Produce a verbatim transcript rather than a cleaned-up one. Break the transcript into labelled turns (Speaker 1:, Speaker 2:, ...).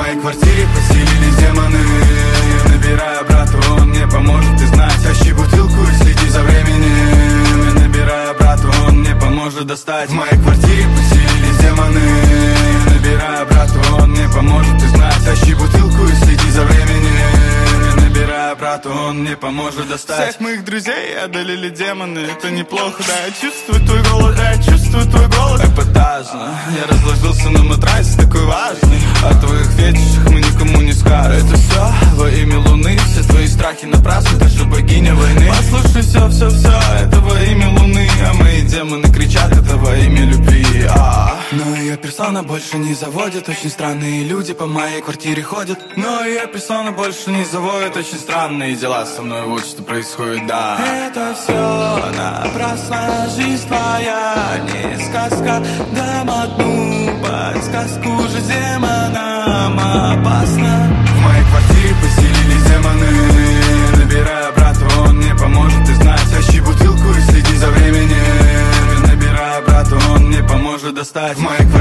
Speaker 1: моей квартире поселились демоны. Я набираю брата, он мне поможет, ты знаешь. Тащи бутылку и следи за временем. Я набираю брата, он мне поможет достать. В моей квартире поселились демоны. Я набираю брата, он мне поможет, ты знаешь. Тащи бутылку и следи за временем. Я набираю брата, он мне поможет достать.
Speaker 2: Всех моих друзей одолели демоны, это неплохо, да. Я чувствую твой голод, да, я чувствую твой голод.
Speaker 1: Эпатажно, я разложился на матрасе такой важный. О твоих фетишах мы никому не скажем. Это все во имя луны, все твои страхи напрасны, ты же богиня войны.
Speaker 2: Послушай, все, все, все, это во имя луны.
Speaker 1: А мои демоны кричат, это во имя любви. а Но ее персона больше не заводит. Очень странные люди по моей квартире ходят. Но ее персона больше не заводит. Очень странные дела со мной, вот что происходит, да.
Speaker 2: Это все напрасно, жизнь твоя не сказка. Дам одну подсказку, жизнь демонам опасна.
Speaker 1: В моей квартире поселились демоны. Набираю брата, он мне поможет, ты знаешь. Тащи бутылку и следи за временем. Я набираю брата, он мне поможет достать. В моей квартире